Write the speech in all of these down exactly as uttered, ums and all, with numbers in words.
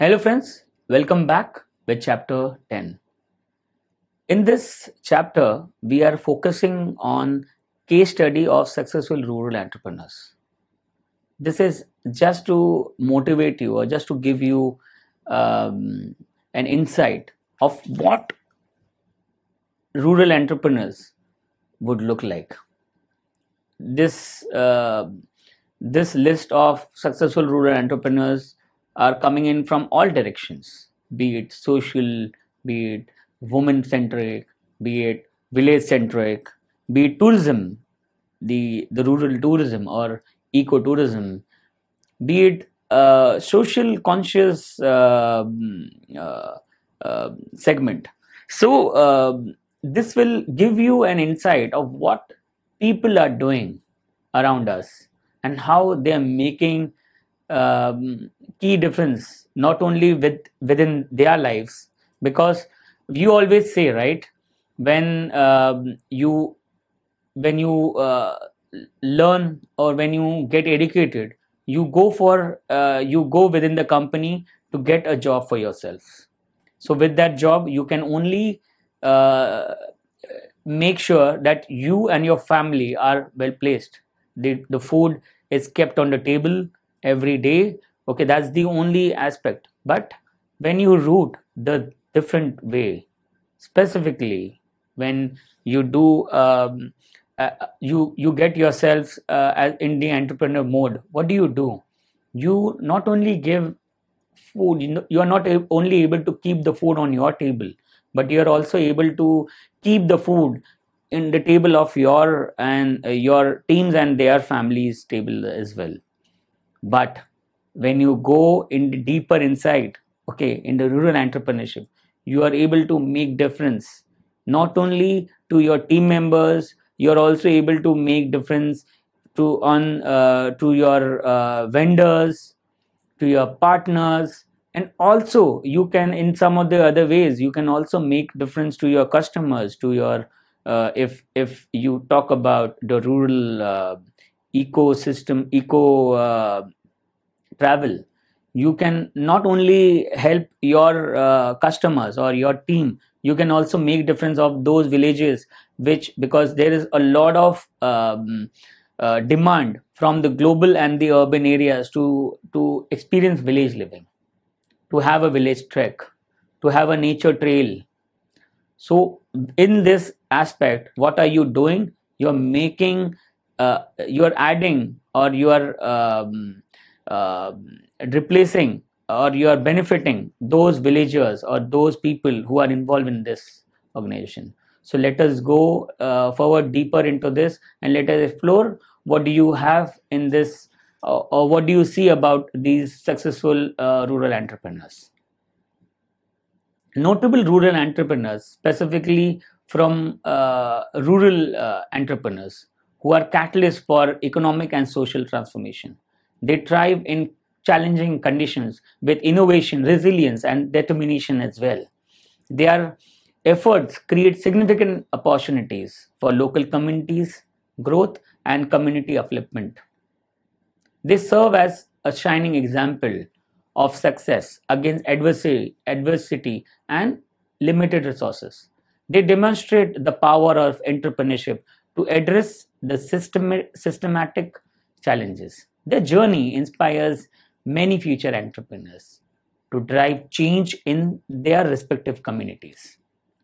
Hello friends, welcome back with chapter ten. In this chapter, we are focusing on case study of successful rural entrepreneurs. This is just to motivate you or just to give you um, an insight of what rural entrepreneurs would look like. This uh, this list of successful rural entrepreneurs are coming in from all directions, be it social, be it women centric, be it village centric, be it tourism, the the rural tourism or ecotourism, be it uh, social conscious uh, uh, uh, segment. So uh, this will give you an insight of what people are doing around us and how they are making um, key difference not only with within their lives, because you always say, right, when um, you when you uh, learn or when you get educated, you go for uh, you go within the company to get a job for yourself. So with that job you can only uh, make sure that you and your family are well placed. The, the food is kept on the table every day. Okay, that's the only aspect. But when you root the different way, specifically when you do um, uh, you you get yourself uh, as in the entrepreneur mode, what do you do? You not only give food, you know, you are not only able to keep the food on your table, but you are also able to keep the food in the table of your and uh, your teams and their families table as well. But when you go in the deeper inside, okay, in the rural entrepreneurship, you are able to make difference not only to your team members, you are also able to make difference to on uh, to your uh, vendors, to your partners, and also you can, in some of the other ways, you can also make difference to your customers, to your uh, if if you talk about the rural uh, ecosystem, eco uh, travel, you can not only help your uh, customers or your team, you can also make difference of those villages, which, because there is a lot of um, uh, demand from the global and the urban areas to to experience village living, to have a village trek, to have a nature trail. So in this aspect, what are you doing? You're making uh, you're adding, or you are um, uh, replacing, or you are benefiting those villagers or those people who are involved in this organization. So let us go uh, forward deeper into this and let us explore what do you have in this, uh, or what do you see about these successful uh, rural entrepreneurs. Notable rural entrepreneurs, specifically from uh, rural uh, entrepreneurs who are catalysts for economic and social transformation. They thrive in challenging conditions with innovation, resilience, and determination as well. Their efforts create significant opportunities for local communities, growth, and community upliftment. They serve as a shining example of success against adversity, adversity and limited resources. They demonstrate the power of entrepreneurship to address the system, systematic challenges. Their journey inspires many future entrepreneurs to drive change in their respective communities.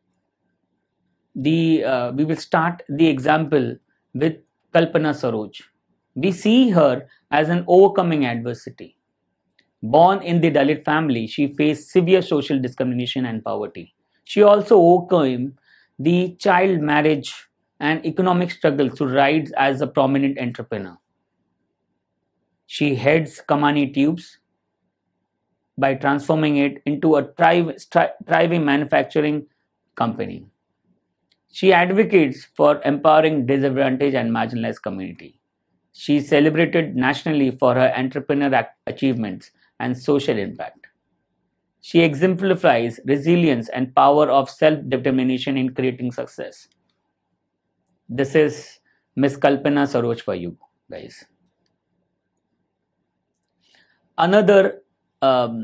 The uh, we will start the example with Kalpana Saroj. We see her as an overcoming adversity. Born in the Dalit family, she faced severe social discrimination and poverty. She also overcame the child marriage and economic struggles to rise as a prominent entrepreneur. She heads Kamani Tubes by transforming it into a thriving manufacturing company. She advocates for empowering disadvantaged and marginalized community. She is celebrated nationally for her entrepreneurial achievements and social impact. She exemplifies resilience and power of self-determination in creating success. This is Miss Kalpana Saroj for you guys. Another um,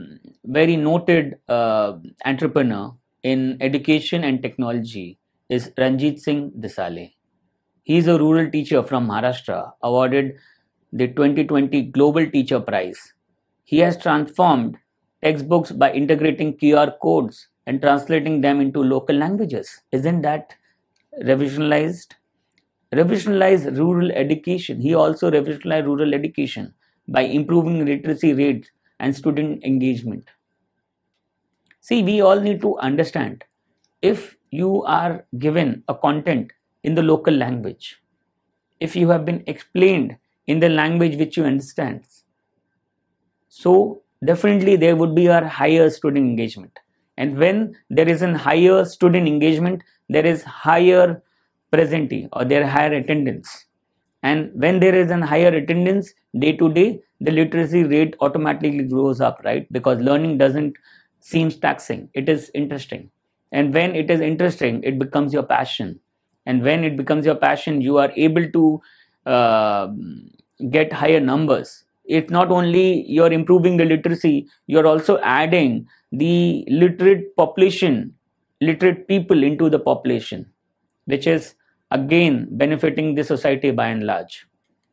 very noted uh, entrepreneur in education and technology is Ranjit Singh Desale. He is a rural teacher from Maharashtra, awarded the twenty twenty Global Teacher Prize. He has transformed textbooks by integrating Q R codes and translating them into local languages. Isn't that revisionized? Revisionized rural education. He also revisionized rural education by improving literacy rates and student engagement. See, we all need to understand, if you are given a content in the local language, if you have been explained in the language which you understand, so definitely there would be a higher student engagement. And when there is a higher student engagement, there is higher presentity or there higher attendance. And when there is a higher attendance day to day, the literacy rate automatically grows up, right? Because learning doesn't seem taxing, it is interesting. And when it is interesting, it becomes your passion. And when it becomes your passion, you are able to uh, get higher numbers. It's not only you're improving the literacy, you're also adding the literate population, literate people into the population, which is again benefiting the society by and large.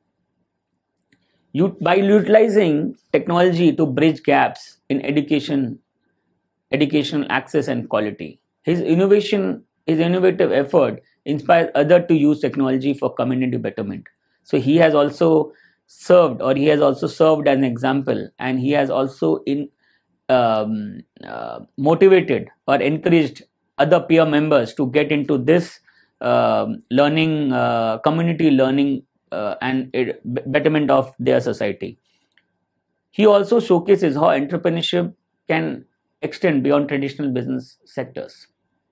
You, by utilizing technology to bridge gaps in education, educational access and quality, his innovation, his innovative effort inspires others to use technology for community betterment. So he has also served, or he has also served as an example, and he has also in um, uh, motivated or encouraged other peer members to get into this uh, learning, uh, community learning uh, and it, betterment of their society. He also showcases how entrepreneurship can extend beyond traditional business sectors.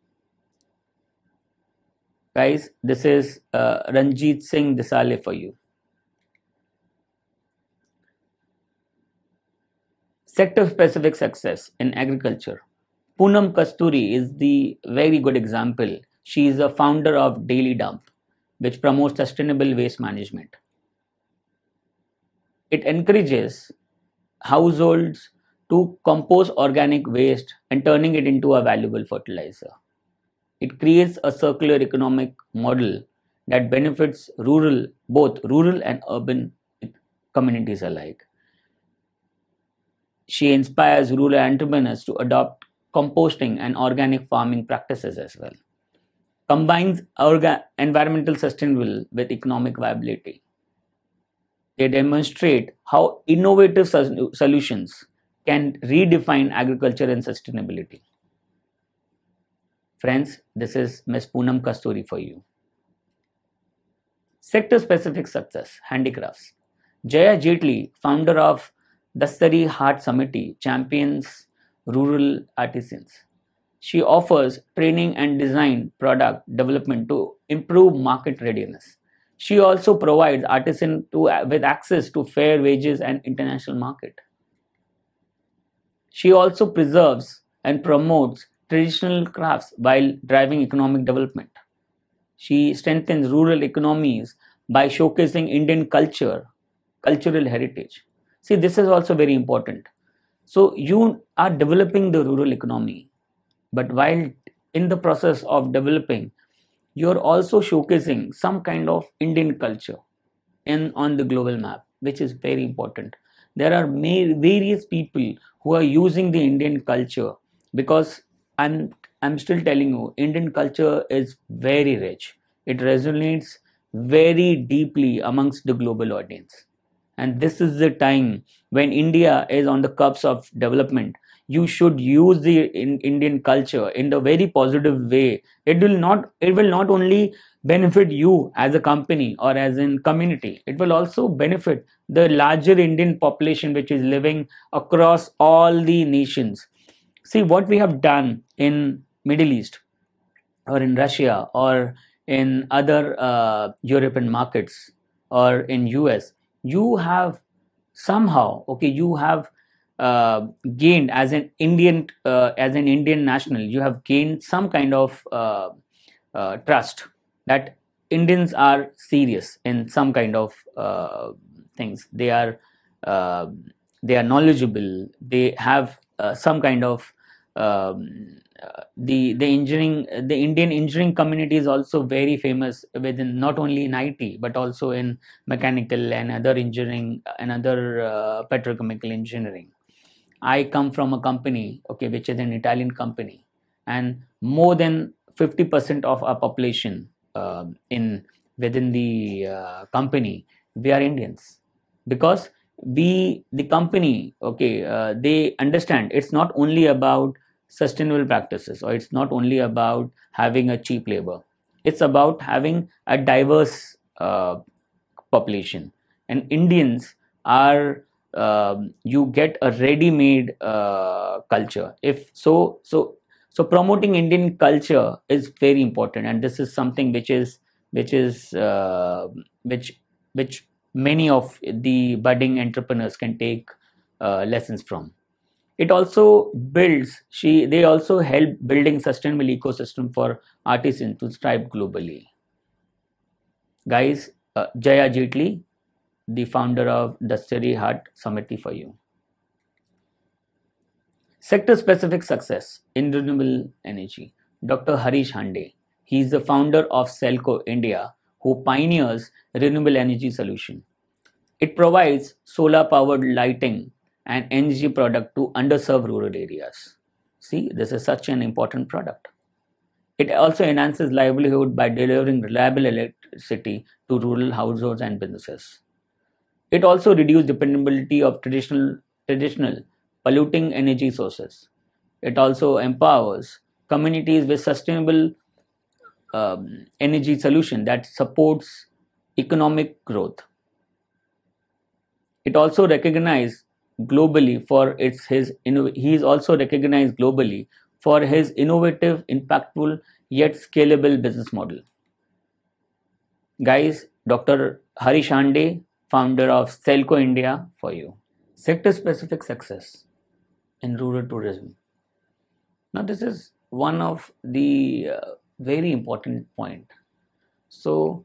Guys, this is uh, Ranjit Singh Desale for you. Sector-specific success in agriculture. Poonam Kasturi is the very good example. She is a founder of Daily Dump, which promotes sustainable waste management. It encourages households to compost organic waste and turning it into a valuable fertilizer. It creates a circular economic model that benefits rural, both rural and urban communities alike. She inspires rural entrepreneurs to adopt composting and organic farming practices as well. Combines orga- environmental sustainable with economic viability. They demonstrate how innovative sol- solutions can redefine agriculture and sustainability. Friends, this is Miss Poonam Kasturi for you. Sector-specific success, handicrafts. Jaya Jetli, founder of Dastari Heart Samiti, champions rural artisans. She offers training and design product development to improve market readiness. She also provides artisans to, with access to fair wages and international market. She also preserves and promotes traditional crafts while driving economic development. She strengthens rural economies by showcasing Indian culture, cultural heritage. See, this is also very important. So you are developing the rural economy, but while in the process of developing, you're also showcasing some kind of Indian culture in on the global map, which is very important. There are various people who are using the Indian culture, because I'm I'm still telling you, Indian culture is very rich. It resonates very deeply amongst the global audience. And this is the time when India is on the cusp of development. You should use the in Indian culture in the very positive way. It will not it will not only benefit you as a company or as in community, it will also benefit the larger Indian population which is living across all the nations. See what we have done in Middle East or in Russia or in other uh, European markets or in U S. You have somehow, okay, you have uh, gained as an Indian, uh, as an Indian national, you have gained some kind of uh, uh, trust that Indians are serious in some kind of uh, things. They are uh, they are knowledgeable. They have uh, some kind of um, uh, the the engineering the Indian engineering community is also very famous within, not only in I T but also in mechanical and other engineering and other uh, petrochemical engineering. I come from a company, okay, which is an Italian company, and more than fifty percent of our population uh, in within the uh, company, we are Indians, because we the company, okay, uh, they understand it's not only about sustainable practices, or it's not only about having a cheap labor. It's about having a diverse uh, population, and Indians are, um, you get a ready-made uh, culture. If so so so promoting Indian culture is very important, and this is something which is which is uh, which which many of the budding entrepreneurs can take uh, lessons from. It also builds she they also help building sustainable ecosystem for artisans to thrive globally. Guys, uh, Jaya Jetli, the founder of Dasturi Hut Samiti for you. Sector specific success in renewable energy. Doctor Harish Hande, he is the founder of Selco India, who pioneers renewable energy solution. It provides solar powered lighting and energy product to underserved rural areas. See, this is such an important product. It also enhances livelihood by delivering reliable electricity to rural households and businesses. It also reduces dependability of traditional traditional polluting energy sources. It also empowers communities with sustainable um, energy solution that supports economic growth. It also recognized globally for its his he is also recognized globally for his innovative, impactful yet scalable business model. Guys, Doctor Harish Hande, founder of Selco India for you. Sector specific success in rural tourism. Now, this is one of the uh, very important point. So,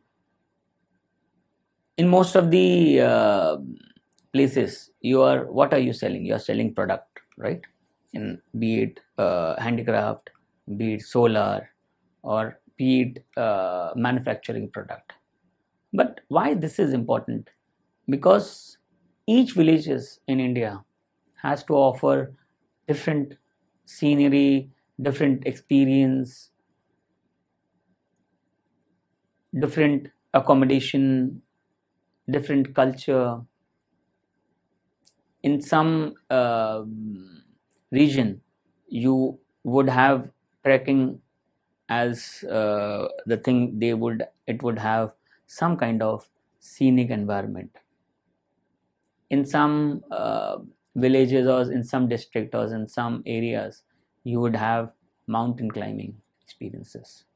in most of the uh, places, you are what are you selling? You are selling product, right? In be it uh, handicraft, be it solar, or be it uh, manufacturing product. But why this is important? Because each villages in India has to offer different scenery, different experience, different accommodation, different culture. In some uh, region, you would have trekking as uh, the thing. They would it would have some kind of scenic environment. In some uh, villages or in some district or in some areas, you would have mountain climbing experiences,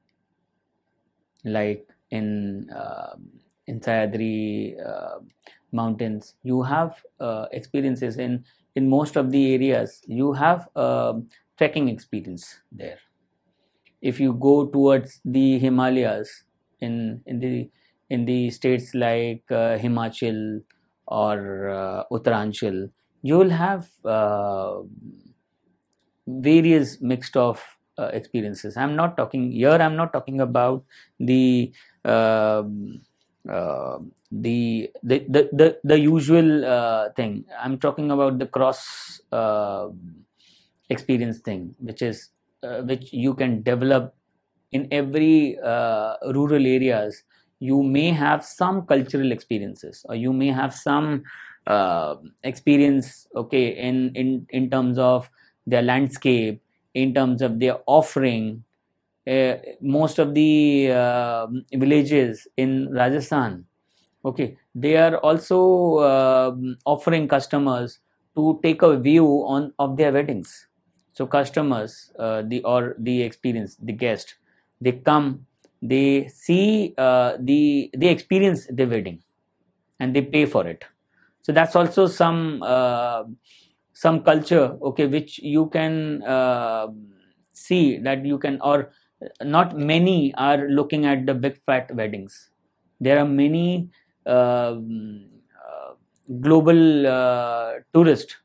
like in uh, in Sayadri uh, mountains. You have uh, experiences in in most of the areas. You have uh, trekking experience there. If you go towards the Himalayas, in in the in the states like uh, Himachal or uh, Uttaranchal, you will have uh, various mixed of uh, experiences. I'm not talking here. I'm not talking about the uh, uh, the, the the the the usual uh, thing. I'm talking about the cross uh, experience thing, which is uh, which you can develop in every uh, rural areas. You may have some cultural experiences, or you may have some uh, experience, okay, in in in terms of their landscape, in terms of their offering. Uh, most of the uh, villages in Rajasthan, okay, they are also uh, offering customers to take a view on of their weddings. So customers, uh, the or the experience the guest, they come, they see uh, the they experience the wedding, and they pay for it. So that's also some uh, some culture, okay, which you can uh, see that you can, or not many are looking at the big fat weddings. There are many uh, uh, global uh, tourists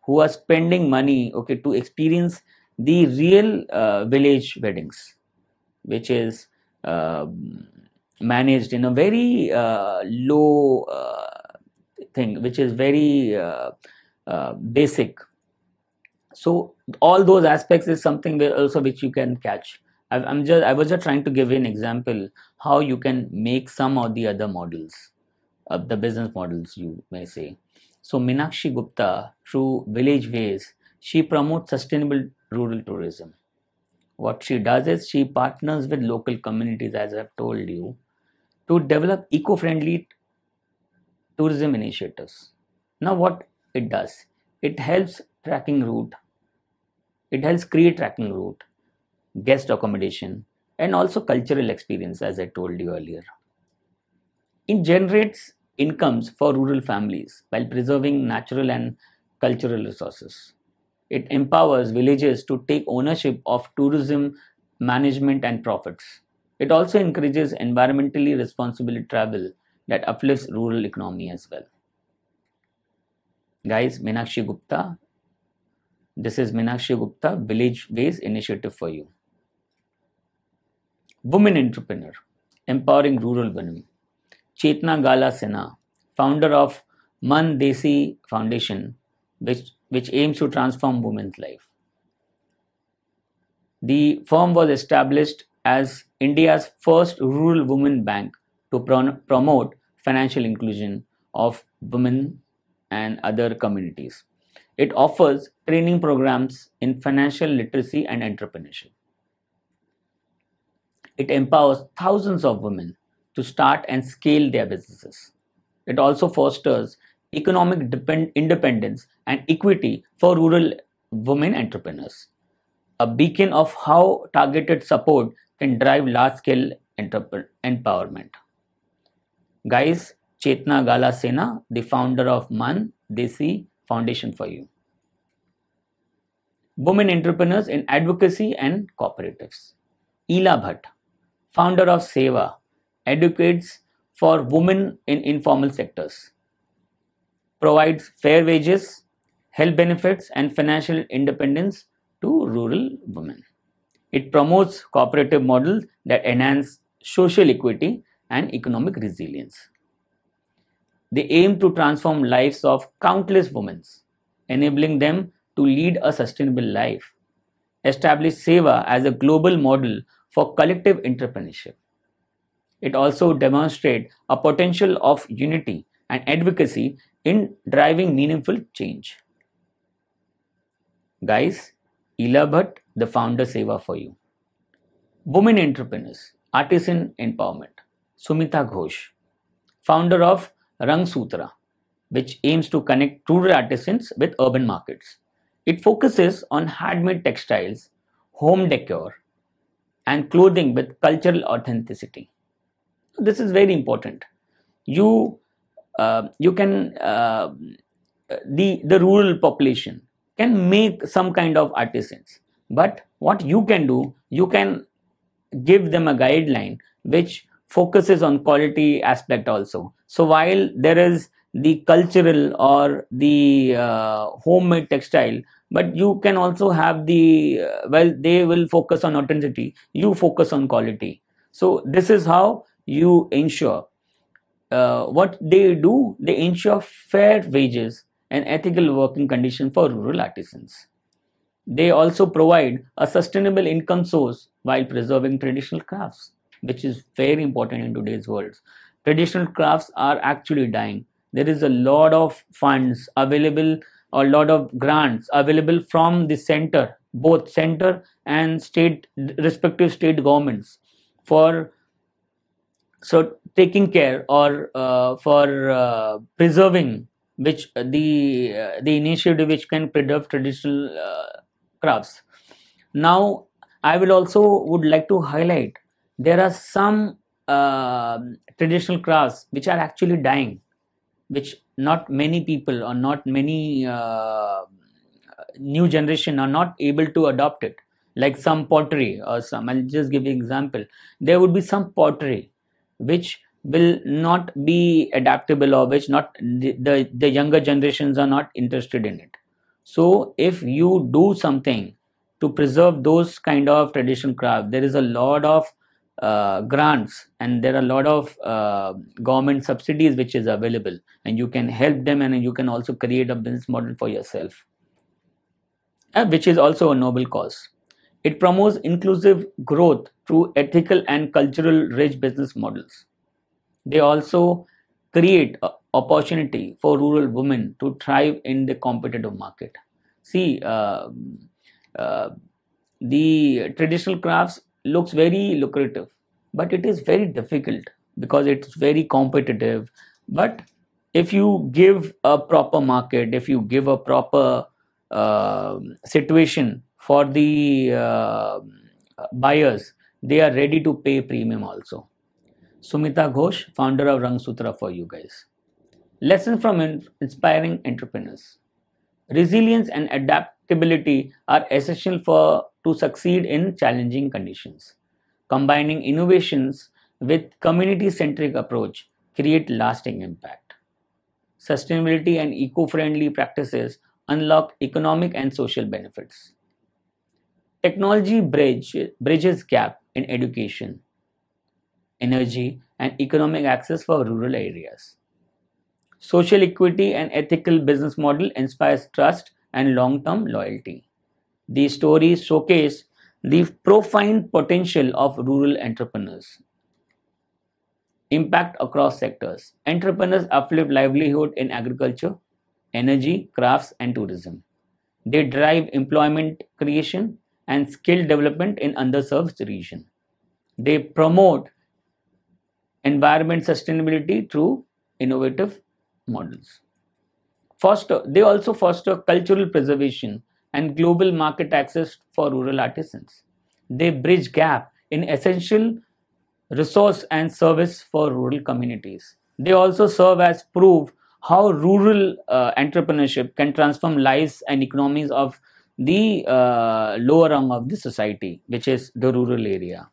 who are spending money, okay, to experience the real uh, village weddings, which is uh, managed in a very uh, low uh, thing, which is very uh, uh, basic. So all those aspects is something where also which you can catch. I, I'm just I was just trying to give you an example how you can make some of the other models, uh, the business models you may say. So Meenakshi Gupta, through Village Ways, she promotes sustainable rural tourism. What she does is she partners with local communities, as I've told you, to develop eco-friendly tourism initiatives. Now what it does, it helps tracking route, it helps create tracking route, guest accommodation, and also cultural experience, as I told you earlier. It generates incomes for rural families while preserving natural and cultural resources. It empowers villages to take ownership of tourism management and profits. It also encourages environmentally responsible travel that uplifts rural economy as well. Guys, Meenakshi Gupta, this is Meenakshi Gupta Village Ways initiative for you. Women entrepreneur, empowering rural women. Chetna Gala Sinha, founder of Man Desi Foundation, which, which aims to transform women's life. The firm was established as India's first rural women bank to pro promote financial inclusion of women and other communities. It offers training programs in financial literacy and entrepreneurship. It empowers thousands of women to start and scale their businesses. It also fosters economic depend independence and equity for rural women entrepreneurs, a beacon of how targeted support can drive large-scale empowerment. Guys, Chetna Gala Sinha, the founder of Man Desi Foundation for you. Women entrepreneurs in advocacy and cooperatives. Ela Bhatt, founder of Seva, educates for women in informal sectors, provides fair wages, health benefits, and financial independence to rural women. It promotes cooperative models that enhance social equity and economic resilience. They aim to transform lives of countless women, enabling them to lead a sustainable life. Establish Seva as a global model for collective entrepreneurship. It also demonstrates a potential of unity and advocacy in driving meaningful change. Guys, Ela Bhatt, the founder Seva for you. Women entrepreneurs, artisan empowerment. Sumita Ghosh, founder of Rang Sutra, which aims to connect rural artisans with urban markets. It focuses on handmade textiles, home decor, and clothing with cultural authenticity. This is very important. You uh, you can uh, the the rural population can make some kind of artisans, but what you can do, you can give them a guideline which focuses on quality aspect also. So while there is the cultural or the uh, homemade textile, but you can also have the uh, well, they will focus on authenticity, you focus on quality. So this is how you ensure uh, what they do, they ensure fair wages and ethical working conditions for rural artisans. They also provide a sustainable income source while preserving traditional crafts, which is very important in today's world. Traditional crafts are actually dying. There is a lot of funds available, a lot of grants available from the center, both center and state, respective state governments, for so taking care or uh, for uh, preserving which uh, the uh, the initiative which can preserve traditional uh, crafts. Now I will also would like to highlight there are some uh, traditional crafts which are actually dying, which not many people or not many uh, new generation are not able to adopt it, like some pottery or some, I'll just give you an example. There would be some pottery which will not be adaptable or which not the, the, the younger generations are not interested in it. So if you do something to preserve those kind of traditional craft, there is a lot of uh, grants and there are a lot of uh, government subsidies which is available, and you can help them, and you can also create a business model for yourself, uh, which is also a noble cause. It promotes inclusive growth through ethical and cultural rich business models. They also create a opportunity for rural women to thrive in the competitive market. See, uh, uh, the traditional crafts looks very lucrative, but it is very difficult because it's very competitive. But if you give a proper market, if you give a proper uh, situation for the uh, buyers, they are ready to pay premium also. Sumita Ghosh, founder of Rangsutra, for you guys. Lessons from in- inspiring entrepreneurs. Resilience and adaptability are essential for to succeed in challenging conditions. Combining innovations with community-centric approach create lasting impact. Sustainability and eco-friendly practices unlock economic and social benefits. Technology bridge, bridges gap in education, energy, and economic access for rural areas. Social equity and ethical business model inspires trust and long-term loyalty. These stories showcase the profound potential of rural entrepreneurs. Impact across sectors. Entrepreneurs uplift livelihood in agriculture, energy, crafts, and tourism. They drive employment creation and skill development in underserved regions. They promote environment sustainability through innovative models. Foster, they also foster cultural preservation and global market access for rural artisans. They bridge gap in essential resource and service for rural communities. They also serve as proof how rural uh, entrepreneurship can transform lives and economies of the uh, lower rung of the society, which is the rural area.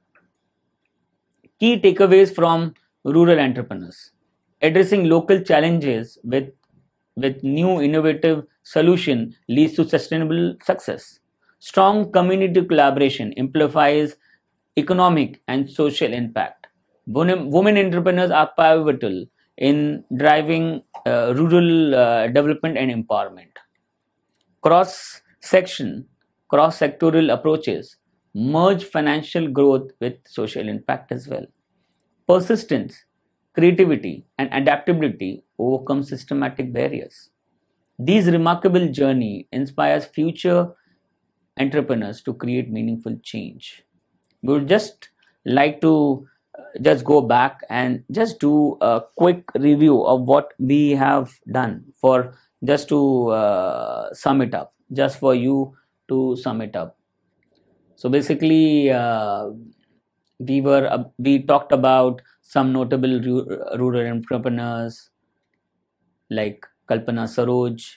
Key takeaways from rural entrepreneurs: addressing local challenges with with new innovative solution leads to sustainable success. Strong community collaboration amplifies economic and social impact. Women, women entrepreneurs are pivotal in driving uh, rural uh, development and empowerment. Cross section, cross sectoral approaches merge financial growth with social impact as well. Persistence, creativity, and adaptability overcome systematic barriers. This remarkable journey inspires future entrepreneurs to create meaningful change. We would just like to uh, just go back and just do a quick review of what we have done, for just to uh, sum it up, just for you to sum it up. So basically, uh, we were uh, we talked about some notable ru- rural entrepreneurs like Kalpana Saroj,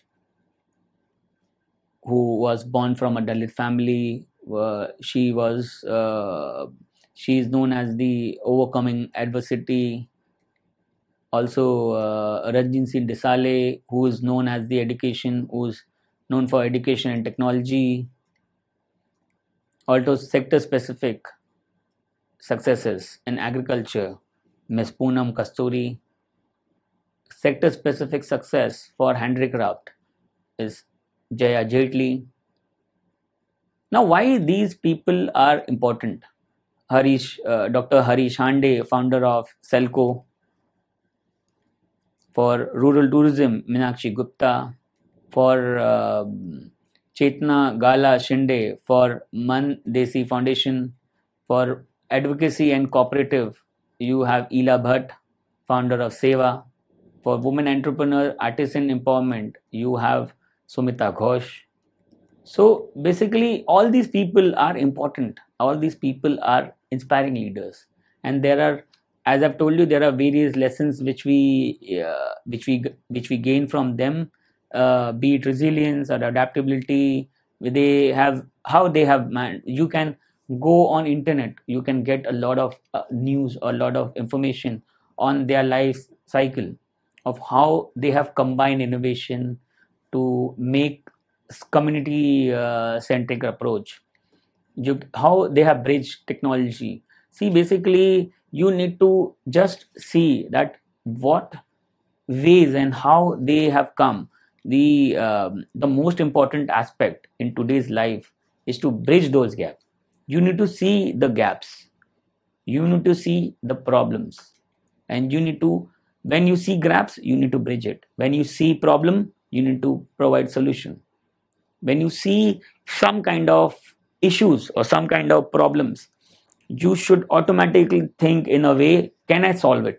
who was born from a Dalit family. Uh, she was uh, she is known as the overcoming adversity. Also, uh, Ranjit Singh Desale, who is known as the education, who is known for education and technology. Also, sector-specific successes in agriculture, Miss Poonam Kasturi. Sector-specific success for handicraft is Jaya Jaitley. Now, why these people are important? Harish, uh, Doctor Harish Hande, founder of Selco. For rural tourism, Meenakshi Gupta. For uh, Chetna Gala Shinde, for Man Desi Foundation. For advocacy and cooperative, you have Ela Bhatt, founder of Seva. For women entrepreneur, artisan empowerment, you have Sumita Ghosh. So basically, all these people are important. All these people are inspiring leaders, and there are, as I've told you, there are various lessons which we uh, which we which we gain from them, uh, be it resilience or adaptability. They have how they have man. You can go on internet. You can get a lot of uh, news or a lot of information on their life cycle of how they have combined innovation to make community uh, centric approach, you, how they have bridged technology. See, basically you need to just see that what ways and how they have come. The um, the most important aspect in today's life is to bridge those gaps. You need to see the gaps, you need to see the problems, and you need to, when you see gaps, you need to bridge it. When you see problem, you need to provide solution. When you see some kind of issues or some kind of problems, you should automatically think in a way, can I solve it?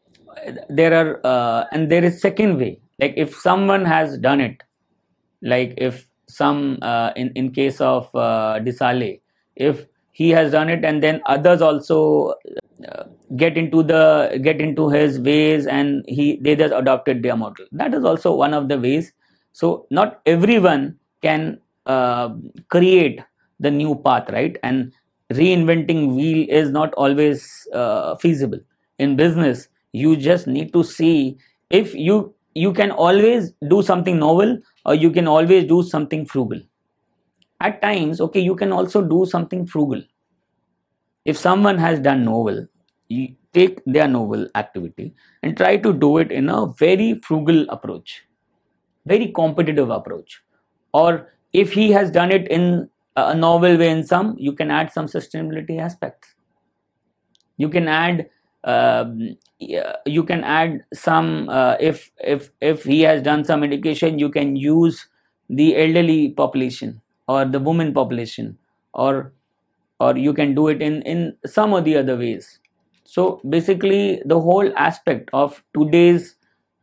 There are uh, and there is second way, like if someone has done it, like if some uh, in in case of uh, Disale, if he has done it and then others also uh, get into the get into his ways and he they just adopted their model, that is also one of the ways. So not everyone can uh, create the new path, right? And reinventing wheel is not always uh, feasible. In business, you just need to see, if you you can always do something novel, or you can always do something frugal. At times, okay, you can also do something frugal. If someone has done novel, you take their novel activity and try to do it in a very frugal approach, very competitive approach. Or if he has done it in a novel way, in some, you can add some sustainability aspects. You can add um, yeah, you can add some uh, if if if he has done some education, you can use the elderly population or the women population, or or you can do it in in some of the other ways. So basically the whole aspect of today's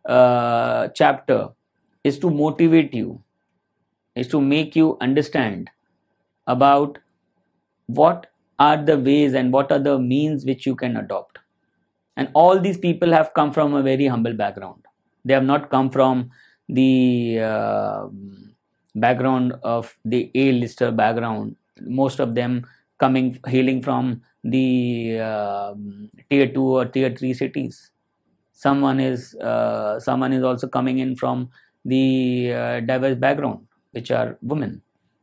uh, chapter is to motivate you, is to make you understand about what are the ways and what are the means which you can adopt. And all these people have come from a very humble background. They have not come from the uh, background of the A-lister background. Most of them coming hailing from the uh, tier two or tier three cities. Someone is uh, someone is also coming in from the uh, diverse background, which are women.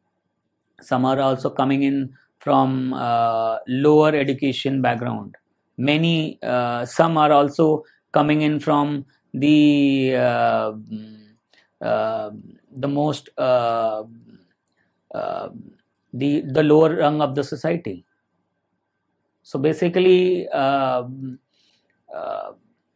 Some are also coming in from uh, lower education background. Many uh, some are also coming in from the uh, uh, the most uh, uh, the the lower rung of the society. So basically uh, uh,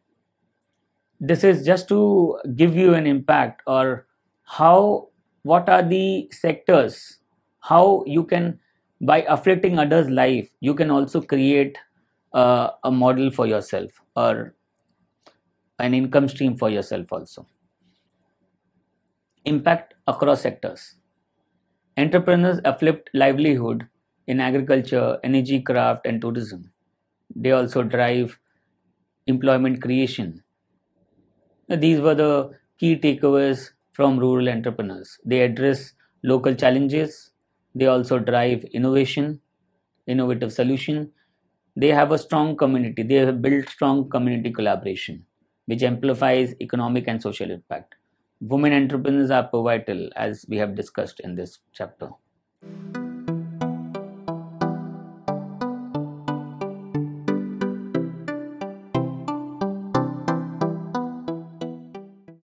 this is just to give you an impact, or how, what are the sectors, how you can, by affecting others life, you can also create uh, a model for yourself, or an income stream for yourself also. Impact across sectors. Entrepreneurs uplift livelihood in agriculture, energy, craft and tourism. They also drive employment creation. These were the key takeaways from rural entrepreneurs. They address local challenges. They also drive innovation, innovative solution. They have a strong community. They have built strong community collaboration, which amplifies economic and social impact. Women entrepreneurs are pivotal, as we have discussed in this chapter.